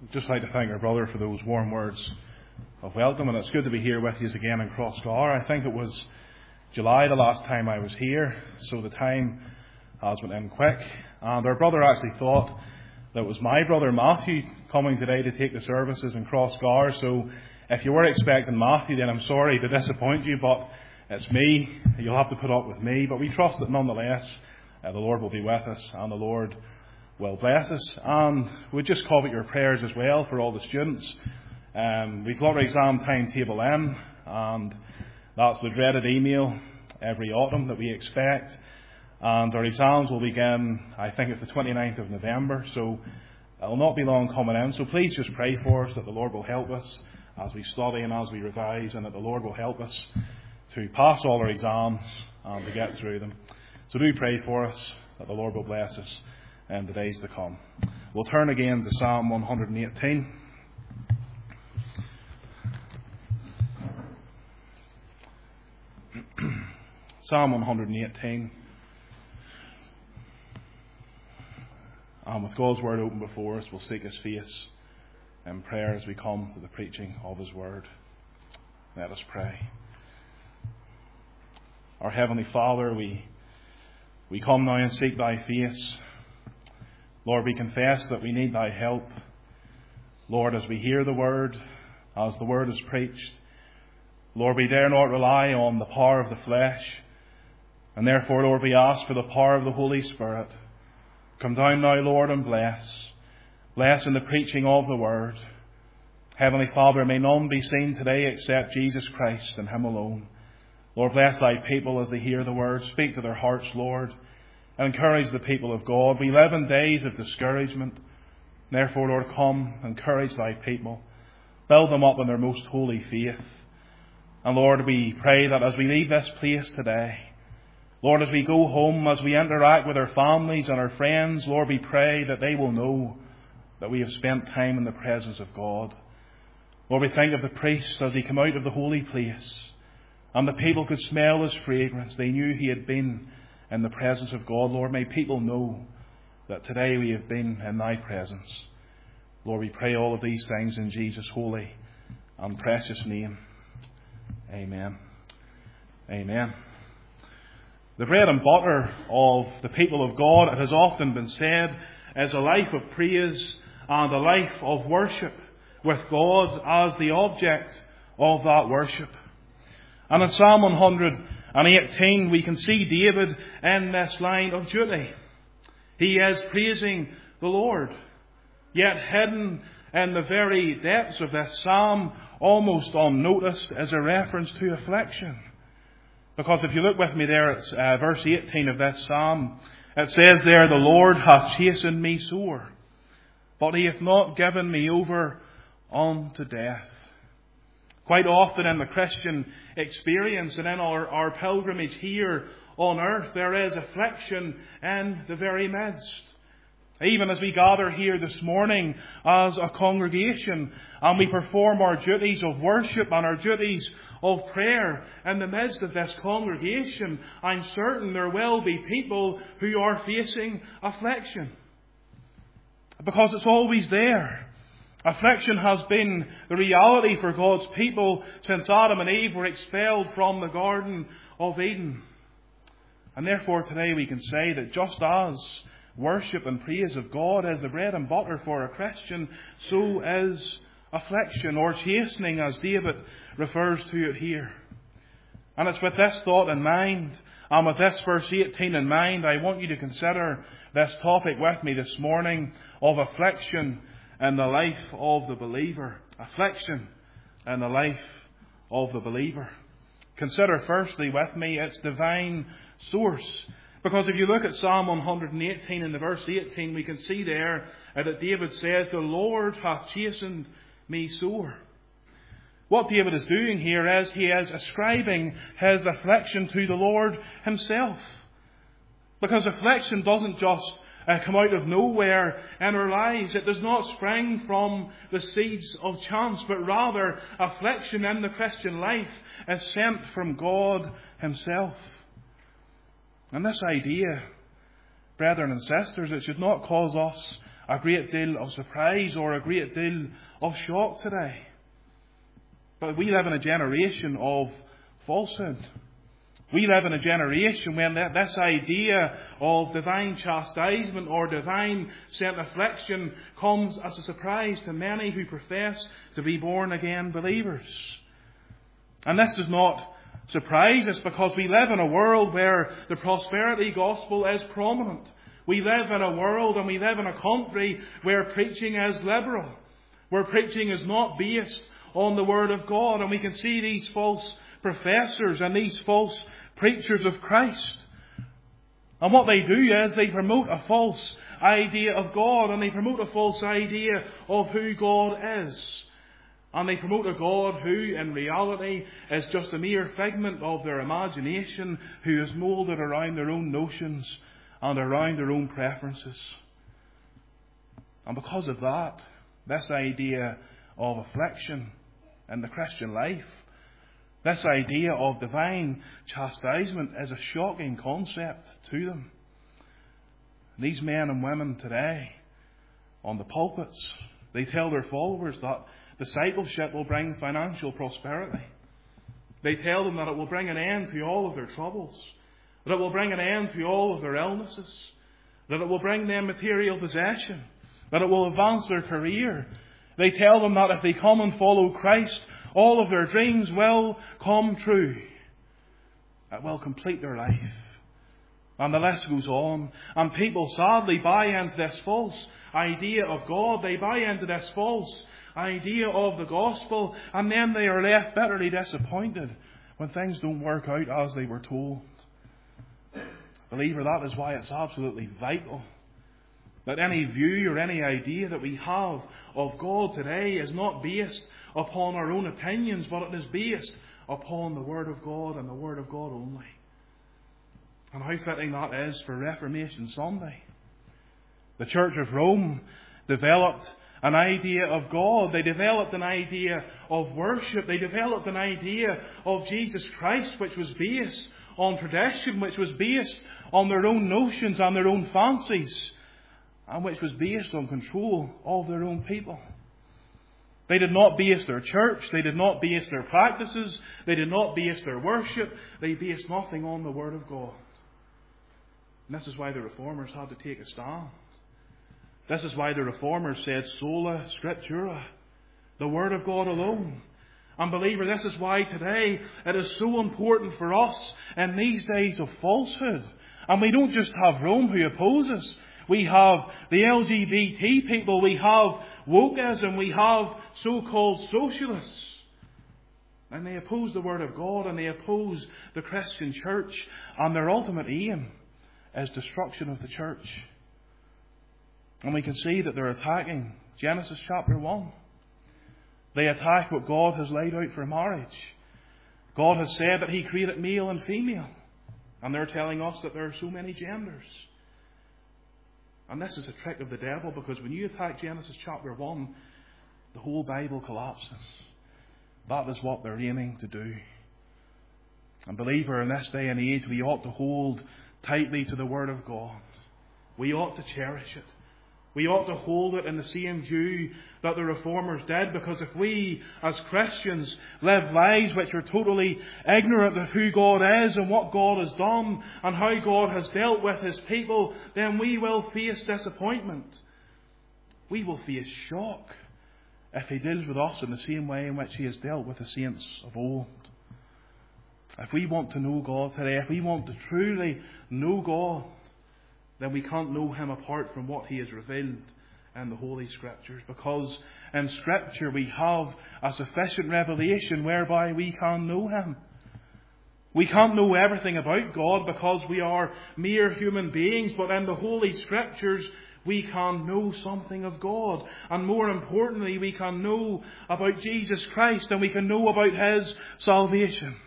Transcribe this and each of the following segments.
I'd just like to thank our brother for those warm words of welcome, and it's good to be here with you again in Crossgar. I think it was July the last time I was here, so the time has went in quick. And our brother actually thought that it was my brother Matthew coming today to take the services in Crossgar. So if you were expecting Matthew, then I'm sorry to disappoint you, but it's me. You'll have to put up with me. But we trust that nonetheless the Lord will be with us and the Lord will bless us. And we just covet your prayers as well for all the students. We've got our exam timetable in, and that's the dreaded email every autumn that we expect. And our exams will begin, I think it's the 29th of November, so it'll not be long coming in. So please just pray for us that the Lord will help us as we study and as we revise, and that the Lord will help us to pass all our exams and to get through them. So do pray for us that the Lord will bless us in the days to come. We'll turn again to Psalm 118. Psalm 118. And with God's word open before us, we'll seek His face in prayer as we come to the preaching of His word. Let us pray. Our Heavenly Father, we come now and seek Thy face. Lord, we confess that we need Thy help. Lord, as we hear the word, as the word is preached, Lord, we dare not rely on the power of the flesh. And therefore, Lord, we ask for the power of the Holy Spirit. Come down now, Lord, and bless. Bless in the preaching of the word. Heavenly Father, may none be seen today except Jesus Christ and Him alone. Lord, bless Thy people as they hear the word. Speak to their hearts, Lord, and encourage the people of God. We live in days of discouragement. Therefore, Lord, come, encourage Thy people. Build them up in their most holy faith. And Lord, we pray that as we leave this place today, Lord, as we go home, as we interact with our families and our friends, Lord, we pray that they will know that we have spent time in the presence of God. Lord, we think of the priest as he came out of the holy place, and the people could smell his fragrance. They knew he had been in the presence of God. Lord, may people know that today we have been in Thy presence. Lord, we pray all of these things in Jesus' holy and precious name. Amen. Amen. The bread and butter of the people of God, it has often been said, is a life of praise and a life of worship, with God as the object of that worship. And in Psalm 118 we can see David in this line of duty. He is praising the Lord, yet hidden in the very depths of this psalm, almost unnoticed, is a reference to affliction. Because if you look with me there at verse 18 of this psalm, it says there, "The Lord hath chastened me sore, but He hath not given me over unto death." Quite often in the Christian experience and in our pilgrimage here on earth, there is affliction in the very midst. Even as we gather here this morning as a congregation and we perform our duties of worship and our duties of prayer in the midst of this congregation, I'm certain there will be people who are facing affliction. Because it's always there. Affliction has been the reality for God's people since Adam and Eve were expelled from the Garden of Eden. And therefore today we can say that just as worship and praise of God is the bread and butter for a Christian, so is affliction, or chastening as David refers to it here. And it's with this thought in mind, and with this verse 18 in mind, I want you to consider this topic with me this morning of affliction in the life of the believer. Affliction in the life of the believer. Consider firstly with me its divine source. Because if you look at Psalm 118 in the verse 18, we can see there that David says, "The Lord hath chastened me sore." What David is doing here is he is ascribing his affliction to the Lord Himself. Because affliction doesn't just come out of nowhere in our lives. It does not spring from the seeds of chance, but rather affliction in the Christian life is sent from God Himself. And this idea, brethren and sisters, it should not cause us a great deal of surprise or a great deal of shock today. But we live in a generation of falsehood. We live in a generation when this idea of divine chastisement or divine sent affliction comes as a surprise to many who profess to be born again believers. And this does not surprise us because we live in a world where the prosperity gospel is prominent. We live in a world and we live in a country where preaching is liberal, where preaching is not based on the Word of God. And we can see these false professors and these false preachers of Christ. And what they do is they promote a false idea of God, and they promote a false idea of who God is. And they promote a God who in reality is just a mere figment of their imagination, who is moulded around their own notions and around their own preferences. And because of that, this idea of affliction in the Christian life, this idea of divine chastisement is a shocking concept to them. These men and women today, on the pulpits, they tell their followers that discipleship will bring financial prosperity. They tell them that it will bring an end to all of their troubles, that it will bring an end to all of their illnesses, that it will bring them material possession, that it will advance their career. They tell them that if they come and follow Christ, all of their dreams will come true. It will complete their life. And the list goes on. And people sadly buy into this false idea of God. They buy into this false idea of the gospel. And then they are left bitterly disappointed when things don't work out as they were told. Believer, that is why it's absolutely vital that any view or any idea that we have of God today is not based upon our own opinions, but it is based upon the Word of God and the Word of God only. And how fitting that is for Reformation Sunday. The Church of Rome developed an idea of God. They developed an idea of worship. They developed an idea of Jesus Christ, which was based on tradition, which was based on their own notions and their own fancies, and which was based on control of their own people. They did not base their church, they did not base their practices, they did not base their worship, they based nothing on the Word of God. And this is why the Reformers had to take a stand. This is why the Reformers said, Sola Scriptura, the Word of God alone. And believer, this is why today it is so important for us in these days of falsehood. And we don't just have Rome who opposes. We have the LGBT people, we have wokeism, we have so-called socialists. And they oppose the Word of God and they oppose the Christian church. And their ultimate aim is destruction of the church. And we can see that they're attacking Genesis chapter 1. They attack what God has laid out for marriage. God has said that He created male and female. And they're telling us that there are so many genders. And this is a trick of the devil, because when you attack Genesis chapter 1, the whole Bible collapses. That is what they're aiming to do. And believer, in this day and age, we ought to hold tightly to the Word of God. We ought to cherish it. We ought to hold it in the same view that the Reformers did, because if we as Christians live lives which are totally ignorant of who God is and what God has done and how God has dealt with His people, then we will face disappointment. We will face shock if He deals with us in the same way in which He has dealt with the saints of old. If we want to know God today, if we want to truly know God, then we can't know Him apart from what He has revealed in the Holy Scriptures. Because in Scripture we have a sufficient revelation whereby we can know Him. We can't know everything about God because we are mere human beings, but in the Holy Scriptures we can know something of God. And more importantly, we can know about Jesus Christ and we can know about His salvation.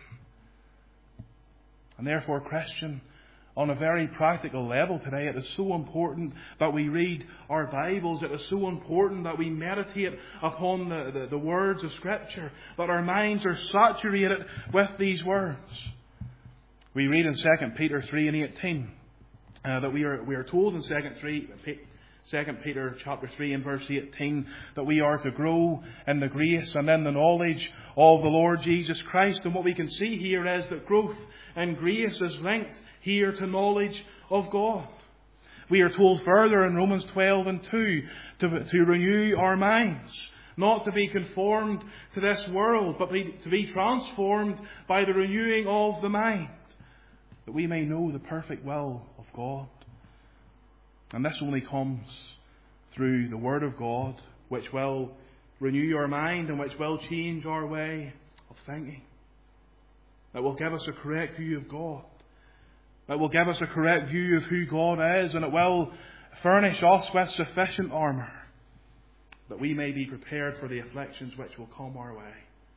And therefore, Christian, on a very practical level today, it is so important that we read our Bibles. It is so important that we meditate upon the words of Scripture, that our minds are saturated with these words. We read in 2 Peter 3 and 18 that we are told in 2 2 Peter chapter 3 and verse 18, that we are to grow in the grace and in the knowledge of the Lord Jesus Christ. And what we can see here is that growth in grace is linked here to knowledge of God. We are told further in Romans 12 and 2 to renew our minds, not to be conformed to this world, but to be transformed by the renewing of the mind, that we may know the perfect will of God. And this only comes through the Word of God, which will renew our mind and which will change our way of thinking. That will give us a correct view of God. That will give us a correct view of who God is, and it will furnish us with sufficient armour, that we may be prepared for the afflictions which will come our way.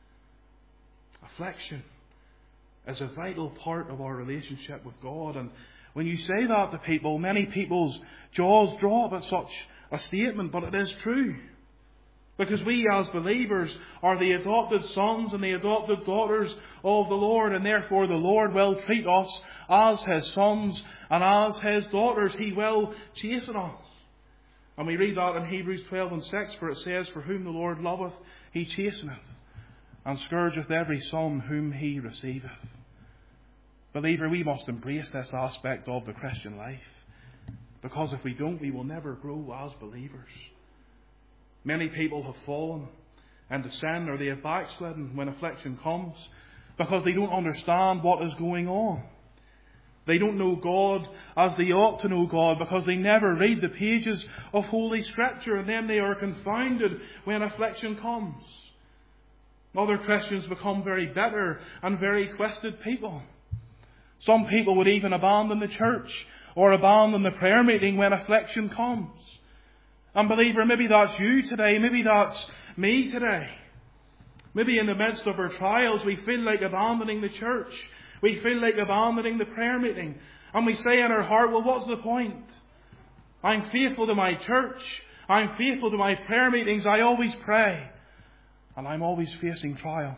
Affliction is a vital part of our relationship with God. And when you say that to people, many people's jaws drop at such a statement, but it is true. Because we as believers are the adopted sons and the adopted daughters of the Lord, and therefore the Lord will treat us as His sons and as His daughters. He will chasten us. And we read that in Hebrews 12 and 6, for it says, "For whom the Lord loveth, He chasteneth, and scourgeth every son whom He receiveth." Believer, we must embrace this aspect of the Christian life, because if we don't, we will never grow as believers. Many people have fallen into sin, or they have backslidden when affliction comes, because they don't understand what is going on. They don't know God as they ought to know God, because they never read the pages of Holy Scripture, and then they are confounded when affliction comes. Other Christians become very bitter and very twisted people. Some people would even abandon the church or abandon the prayer meeting when affliction comes. And believer, maybe that's you today, maybe that's me today. Maybe in the midst of our trials we feel like abandoning the church. We feel like abandoning the prayer meeting. And we say in our heart, well, what's the point? I'm faithful to my church. I'm faithful to my prayer meetings. I always pray. And I'm always facing trials.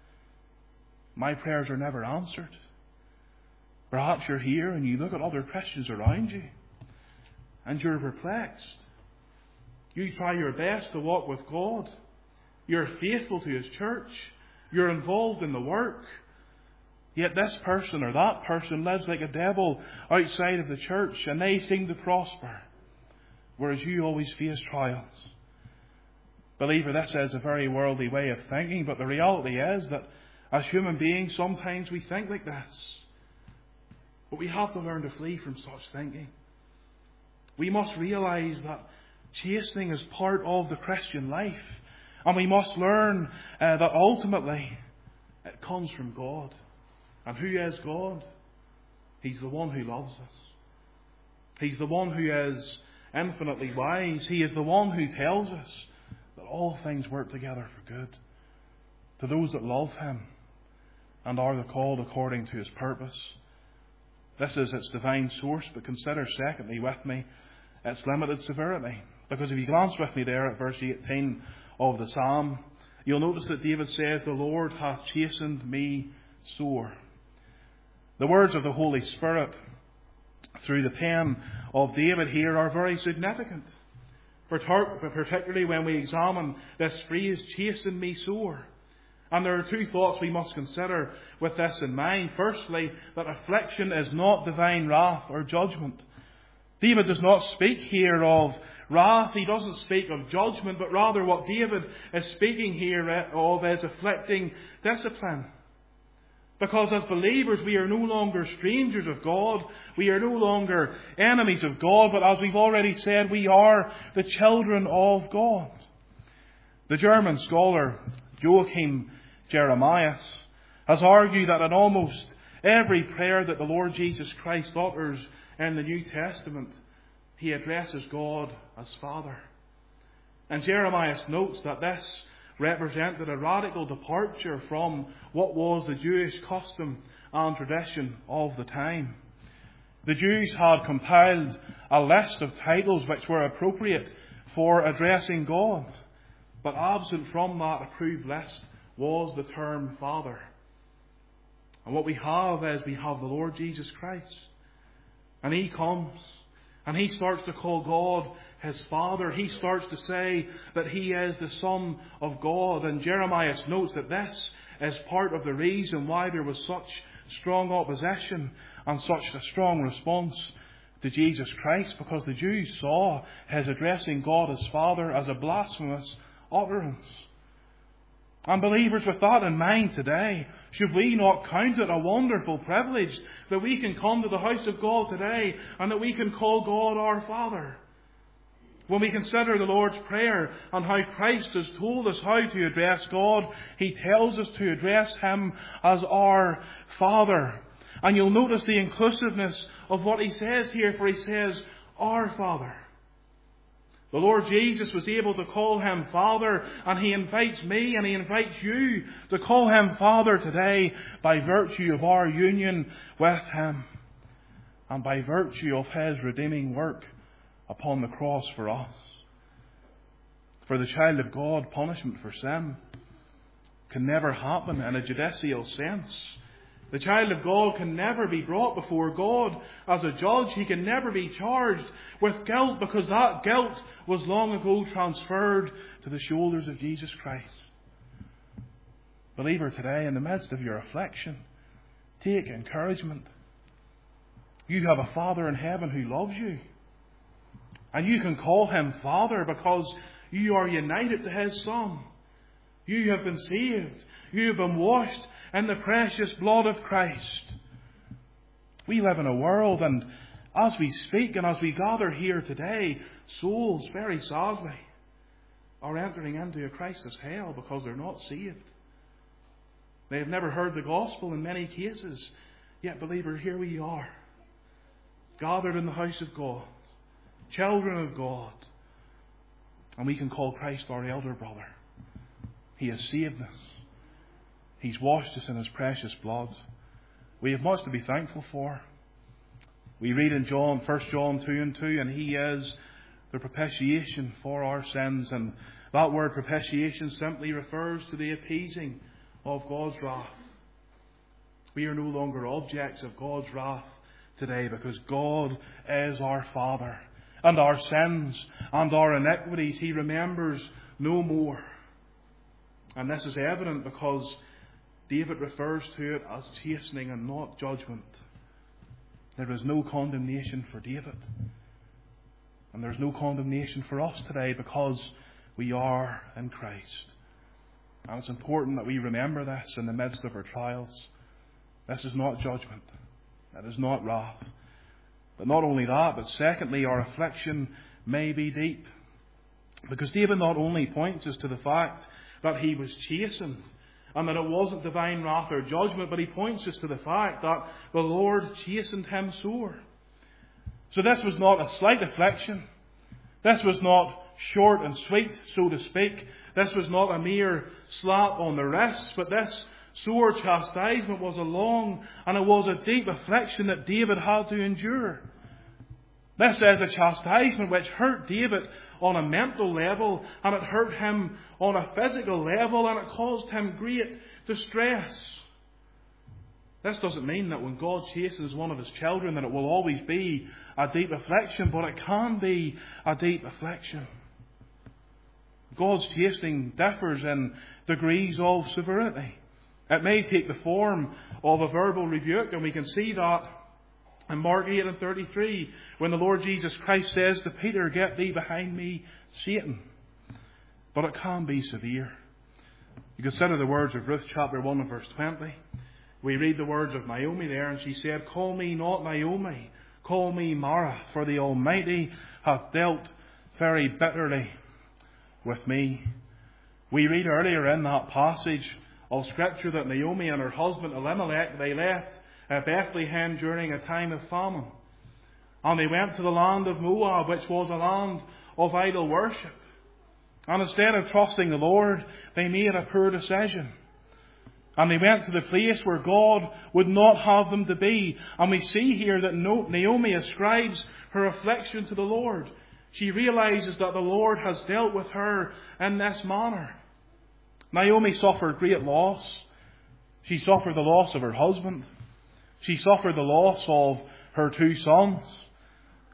My prayers are never answered. Perhaps you're here and you look at other Christians around you and you're perplexed. You try your best to walk with God. You're faithful to His church. You're involved in the work. Yet this person or that person lives like a devil outside of the church, and they seem to prosper, whereas you always face trials. Believer, this is a very worldly way of thinking, but the reality is that as human beings, sometimes we think like this. But we have to learn to flee from such thinking. We must realise that chastening is part of the Christian life. And we must learn that ultimately it comes from God. And who is God? He's the one who loves us. He's the one who is infinitely wise. He is the one who tells us that all things work together for good to those that love Him and are the called according to His purpose. This is its divine source, but consider secondly with me its limited severity. Because if you glance with me there at verse 18 of the Psalm, you'll notice that David says, "The Lord hath chastened me sore." The words of the Holy Spirit through the pen of David here are very significant, particularly when we examine this phrase, "chasten me sore." And there are two thoughts we must consider with this in mind. Firstly, that affliction is not divine wrath or judgment. David does not speak here of wrath. He doesn't speak of judgment, but rather what David is speaking here of is afflicting discipline. Because as believers, we are no longer strangers of God. We are no longer enemies of God. But as we've already said, we are the children of God. The German scholar Joachim Jeremias has argued that in almost every prayer that the Lord Jesus Christ utters in the New Testament, He addresses God as Father. And Jeremias notes that this represented a radical departure from what was the Jewish custom and tradition of the time. The Jews had compiled a list of titles which were appropriate for addressing God. But absent from that approved list was the term Father. And what we have is we have the Lord Jesus Christ. And He comes And he starts to call God his Father. He starts to say that he is the Son of God. And Jeremiah notes that this is part of the reason why there was such strong opposition and such a strong response to Jesus Christ, because the Jews saw his addressing God as Father as a blasphemous utterance. And believers, with that in mind today, should we not count it a wonderful privilege that we can come to the house of God today and that we can call God our Father? When we consider the Lord's Prayer and how Christ has told us how to address God, he tells us to address him as our Father. And you'll notice the inclusiveness of what he says here, for he says, our Father. The Lord Jesus was able to call him Father, and he invites me and he invites you to call him Father today by virtue of our union with him and by virtue of his redeeming work upon the cross for us. For the child of God, punishment for sin can never happen in a judicial sense. The child of God can never be brought before God as a judge. He can never be charged with guilt, because that guilt was long ago transferred to the shoulders of Jesus Christ. Believer, today, in the midst of your affliction, take encouragement. You have a Father in heaven who loves you. And you can call him Father because you are united to his Son. You have been saved. You have been washed in the precious blood of Christ. We live in a world, and as we speak and as we gather here today, souls, very sadly, are entering into a crisis hell because they're not saved. They have never heard the gospel in many cases. Yet, believer, here we are, gathered in the house of God, children of God, and we can call Christ our elder brother. He has saved us. He's washed us in his precious blood. We have much to be thankful for. We read in 1 John 2:2, and he is the propitiation for our sins. And that word propitiation simply refers to the appeasing of God's wrath. We are no longer objects of God's wrath today, because God is our Father. And our sins and our iniquities he remembers no more. And this is evident because David refers to it as chastening and not judgment. There is no condemnation for David. And there is no condemnation for us today because we are in Christ. And it's important that we remember this in the midst of our trials. This is not judgment. It is not wrath. But not only that, but secondly, our affliction may be deep. Because David not only points us to the fact that he was chastened, and that it wasn't divine wrath or judgment, but he points us to the fact that the Lord chastened him sore. So this was not a slight affliction. This was not short and sweet, so to speak. This was not a mere slap on the wrist, but this sore chastisement was a long and it was a deep affliction that David had to endure. This is a chastisement which hurt David on a mental level, and it hurt him on a physical level, and it caused him great distress. This doesn't mean that when God chastens one of his children that it will always be a deep affliction, but it can be a deep affliction. God's chastening differs in degrees of severity. It may take the form of a verbal rebuke, and we can see that in Mark 8:33, when the Lord Jesus Christ says to Peter, "Get thee behind me, Satan." But it can be severe. You consider the words of Ruth chapter 1 and verse 20. We read the words of Naomi there, and she said, "Call me not Naomi, call me Mara, for the Almighty hath dealt very bitterly with me." We read earlier in that passage of Scripture that Naomi and her husband Elimelech, they left Bethlehem during a time of famine. And they went to the land of Moab, which was a land of idol worship. And instead of trusting the Lord, they made a poor decision. And they went to the place where God would not have them to be. And we see here that Naomi ascribes her affliction to the Lord. She realizes that the Lord has dealt with her in this manner. Naomi suffered great loss. She suffered the loss of her husband. She suffered the loss of her 2 sons.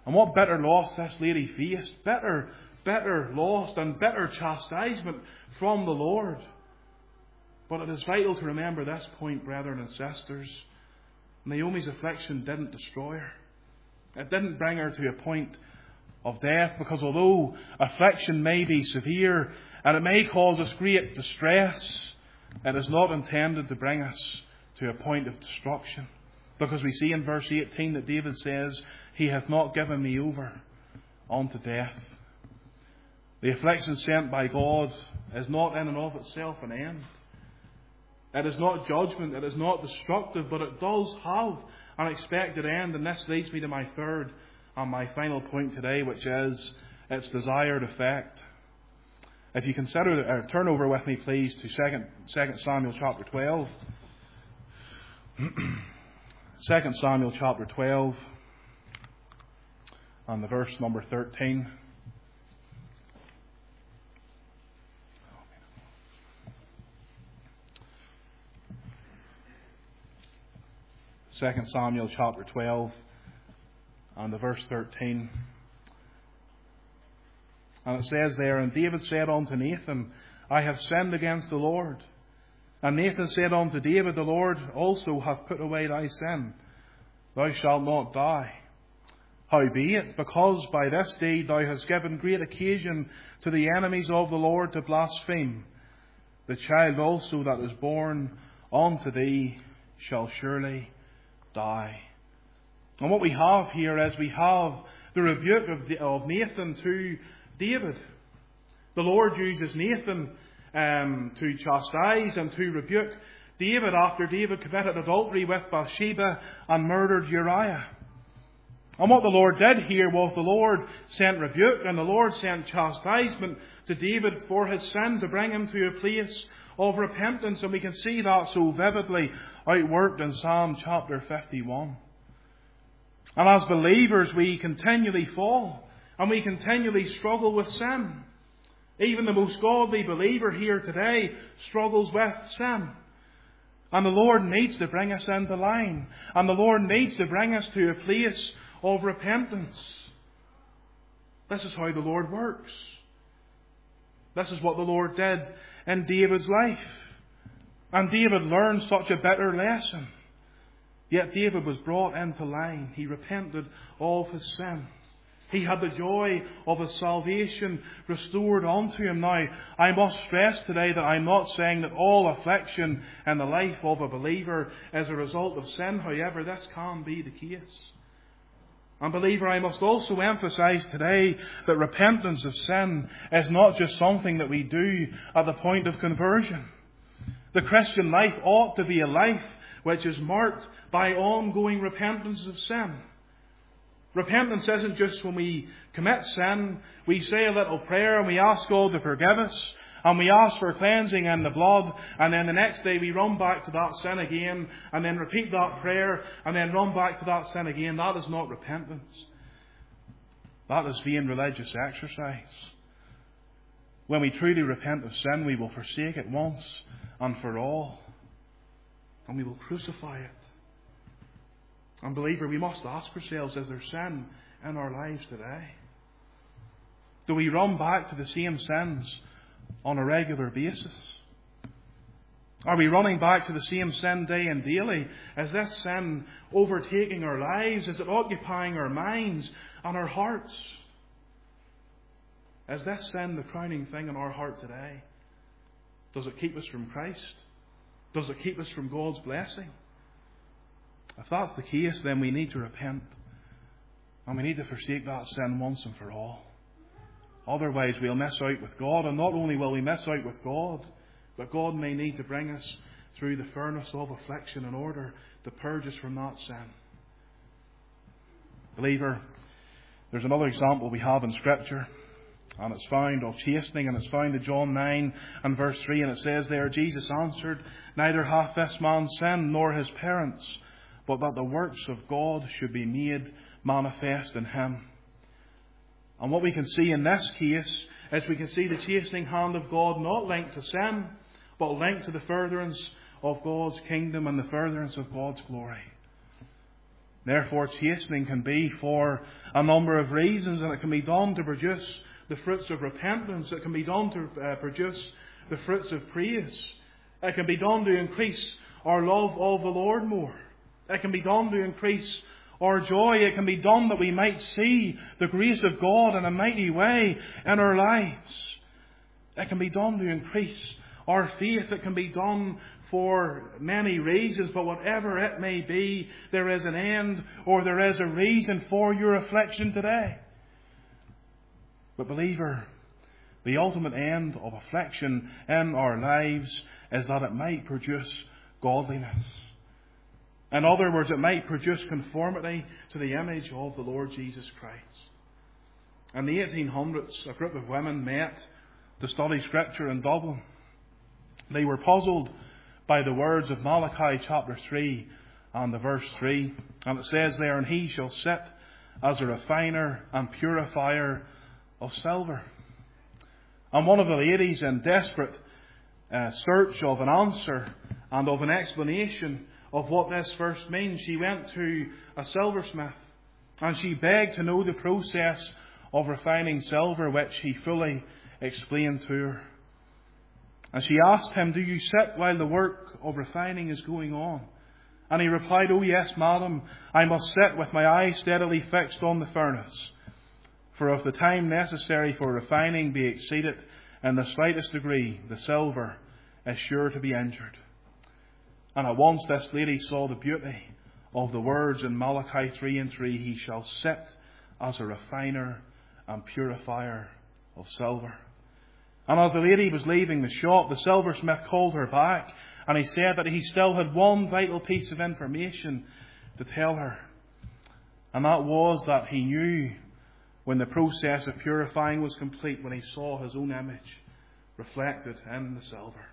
And what bitter loss this lady faced. Bitter loss and bitter chastisement from the Lord. But it is vital to remember this point, brethren and sisters. Naomi's affliction didn't destroy her. It didn't bring her to a point of death, because although affliction may be severe and it may cause us great distress, it is not intended to bring us to a point of destruction. Because we see in verse 18 that David says, He hath not given me over unto death. The affliction sent by God is not in and of itself an end. It is not judgment, it is not destructive, but it does have an expected end. And this leads me to my third and my final point today, which is its desired effect. If you consider, turn over with me please to 2 Samuel chapter 12. 2 Samuel chapter 12 and the verse number 13. 2 Samuel chapter 12 and the verse 13. And it says there, And David said unto Nathan, I have sinned against the Lord. And Nathan said unto David, The Lord also hath put away thy sin. Thou shalt not die. Howbeit, because by this deed thou hast given great occasion to the enemies of the Lord to blaspheme, the child also that is born unto thee shall surely die. And what we have here is we have the rebuke of Nathan to David. The Lord uses Nathan to chastise and to rebuke David after David committed adultery with Bathsheba and murdered Uriah. And what the Lord did here was the Lord sent rebuke and the Lord sent chastisement to David for his sin to bring him to a place of repentance. And we can see that so vividly outworked in Psalm chapter 51. And as believers we continually fall and we continually struggle with sin. Even the most godly believer here today struggles with sin. And the Lord needs to bring us into line. And the Lord needs to bring us to a place of repentance. This is how the Lord works. This is what the Lord did in David's life. And David learned such a bitter lesson. Yet David was brought into line. He repented of his sin. He had the joy of his salvation restored unto him. Now, I must stress today that I'm not saying that all affliction in the life of a believer is a result of sin. However, this can be the case. And believer, I must also emphasize today that repentance of sin is not just something that we do at the point of conversion. The Christian life ought to be a life which is marked by ongoing repentance of sin. Repentance isn't just when we commit sin, we say a little prayer and we ask God to forgive us, and we ask for cleansing in the blood, and then the next day we run back to that sin again, and then repeat that prayer, and then run back to that sin again. That is not repentance. That is vain religious exercise. When we truly repent of sin, we will forsake it once and for all, and we will crucify it. And believer, we must ask ourselves, is there sin in our lives today? Do we run back to the same sins on a regular basis? Are we running back to the same sin day and daily? Is this sin overtaking our lives? Is it occupying our minds and our hearts? Is this sin the crowning thing in our heart today? Does it keep us from Christ? Does it keep us from God's blessing? If that's the case, then we need to repent. And we need to forsake that sin once and for all. Otherwise we'll miss out with God. And not only will we miss out with God, but God may need to bring us through the furnace of affliction in order to purge us from that sin. Believer, there's another example we have in Scripture. And it's found of chastening, and it's found in John 9 and verse 3. And it says there, Jesus answered, Neither hath this man sinned, nor his parents, but that the works of God should be made manifest in him. And what we can see in this case is we can see the chastening hand of God not linked to sin, but linked to the furtherance of God's kingdom and the furtherance of God's glory. Therefore, chastening can be for a number of reasons, and it can be done to produce the fruits of repentance. It can be done to produce the fruits of praise. It can be done to increase our love of the Lord more. It can be done to increase our joy. It can be done that we might see the grace of God in a mighty way in our lives. It can be done to increase our faith. It can be done for many reasons, but whatever it may be, there is an end or there is a reason for your affliction today. But believer, the ultimate end of affliction in our lives is that it might produce godliness. In other words, it might produce conformity to the image of the Lord Jesus Christ. In the 1800s, a group of women met to study Scripture in Dublin. They were puzzled by the words of Malachi chapter 3 and the verse 3. And it says there, "And he shall sit as a refiner and purifier of silver." And one of the ladies, in desperate search of an answer and of an explanation of what this verse means, she went to a silversmith and she begged to know the process of refining silver, which he fully explained to her. And she asked him, "Do you sit while the work of refining is going on?" And he replied, "Oh yes, madam, I must sit with my eyes steadily fixed on the furnace. For if the time necessary for refining be exceeded in the slightest degree, the silver is sure to be injured." And at once this lady saw the beauty of the words in Malachi 3:3, "He shall sit as a refiner and purifier of silver." And as the lady was leaving the shop, the silversmith called her back, and he said that he still had one vital piece of information to tell her. And that was that he knew when the process of purifying was complete, when he saw his own image reflected in the silver.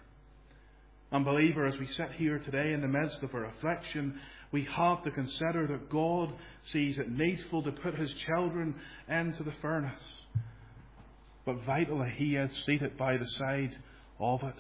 And believer, as we sit here today in the midst of our affliction, we have to consider that God sees it needful to put his children into the furnace. But vitally, he is seated by the side of it.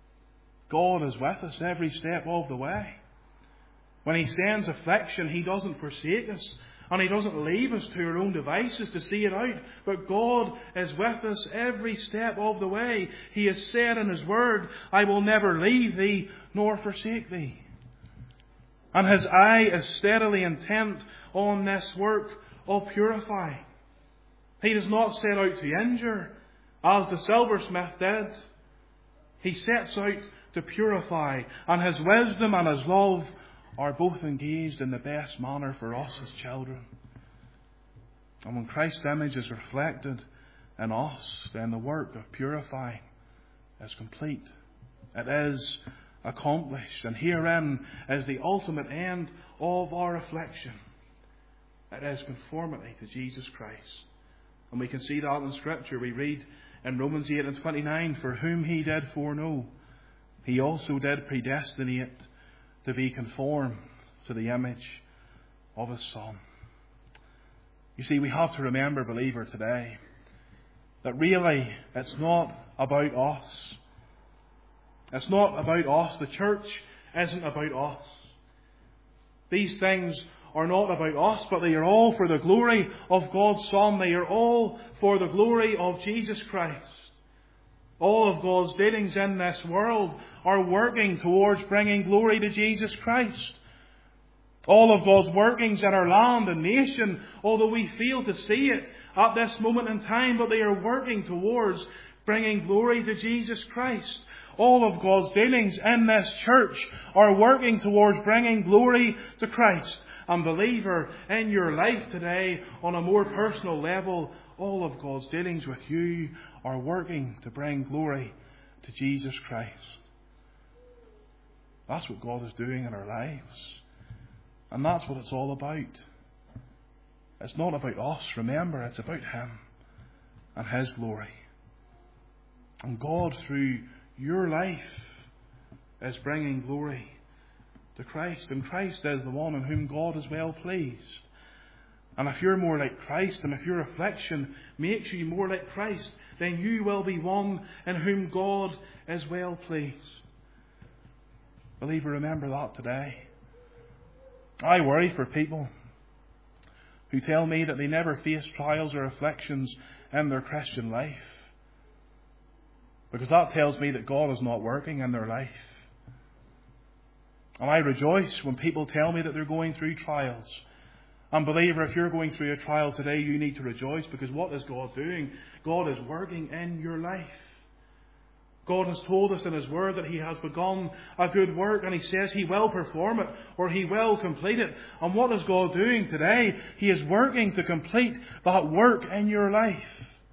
God is with us every step of the way. When he sends affliction, he doesn't forsake us, and he doesn't leave us to our own devices to see it out. But God is with us every step of the way. He has said in his word, "I will never leave thee nor forsake thee." And his eye is steadily intent on this work of purifying. He does not set out to injure, as the silversmith did. He sets out to purify, and his wisdom and his love are both engaged in the best manner for us as children. And when Christ's image is reflected in us, then the work of purifying is complete. It is accomplished. And herein is the ultimate end of our affliction. It is conformity to Jesus Christ. And we can see that in Scripture. We read in Romans 8:29, "For whom he did foreknow, he also did predestinate to be conformed to the image of his Son." You see, we have to remember, believer, today, that really it's not about us. It's not about us. The church isn't about us. These things are not about us, but they are all for the glory of God's Son. They are all for the glory of Jesus Christ. All of God's dealings in this world are working towards bringing glory to Jesus Christ. All of God's workings in our land and nation, although we fail to see it at this moment in time, but they are working towards bringing glory to Jesus Christ. All of God's dealings in this church are working towards bringing glory to Christ. And believer, in your life today, on a more personal level, all of God's dealings with you are working to bring glory to Jesus Christ. That's what God is doing in our lives. And that's what it's all about. It's not about us, remember, it's about him and his glory. And God, through your life, is bringing glory to Christ. And Christ is the one in whom God is well pleased. And if you're more like Christ, and if your affliction makes you more like Christ, then you will be one in whom God is well pleased. Believer, remember that today. I worry for people who tell me that they never face trials or afflictions in their Christian life. Because that tells me that God is not working in their life. And I rejoice when people tell me that they're going through trials. And believer, if you're going through a trial today, you need to rejoice, because what is God doing? God is working in your life. God has told us in His Word that He has begun a good work, and He says He will perform it, or He will complete it. And what is God doing today? He is working to complete that work in your life.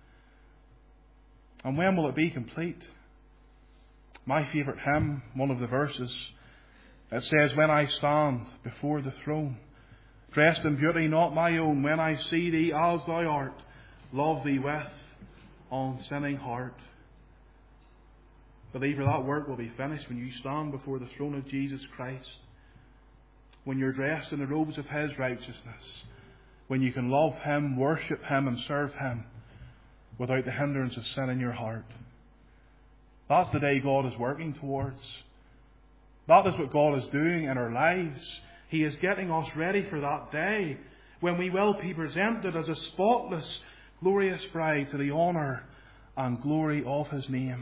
And when will it be complete? My favourite hymn, one of the verses, it says, "When I stand before the throne, dressed in beauty not my own, when I see Thee as Thou art, love Thee with unsinning heart." Believer, that work will be finished when you stand before the throne of Jesus Christ. When you're dressed in the robes of His righteousness. When you can love Him, worship Him and serve Him without the hindrance of sin in your heart. That's the day God is working towards. That is what God is doing in our lives. He is getting us ready for that day when we will be presented as a spotless, glorious bride to the honour and glory of His name.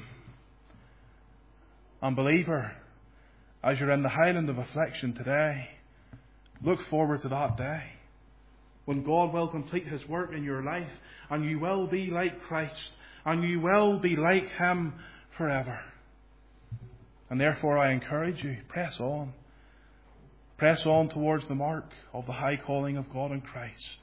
And believer, as you're in the highland of affliction today, look forward to that day when God will complete His work in your life, and you will be like Christ, and you will be like Him forever. And therefore I encourage you, press on. Press on towards the mark of the high calling of God in Christ.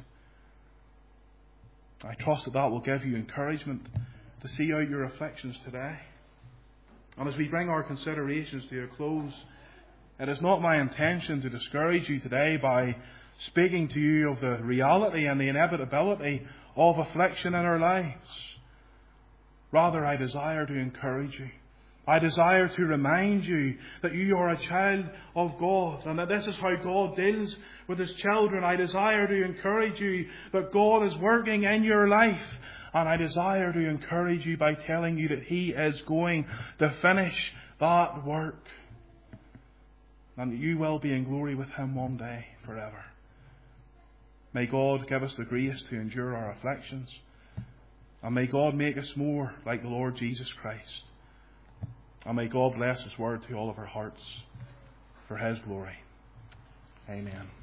I trust that will give you encouragement to see out your afflictions today. And as we bring our considerations to a close, it is not my intention to discourage you today by speaking to you of the reality and the inevitability of affliction in our lives. Rather, I desire to encourage you. I desire to remind you that you are a child of God, and that this is how God deals with His children. I desire to encourage you that God is working in your life. And I desire to encourage you by telling you that He is going to finish that work. And that you will be in glory with Him one day forever. May God give us the grace to endure our afflictions. And may God make us more like the Lord Jesus Christ. And may God bless His word to all of our hearts for His glory. Amen.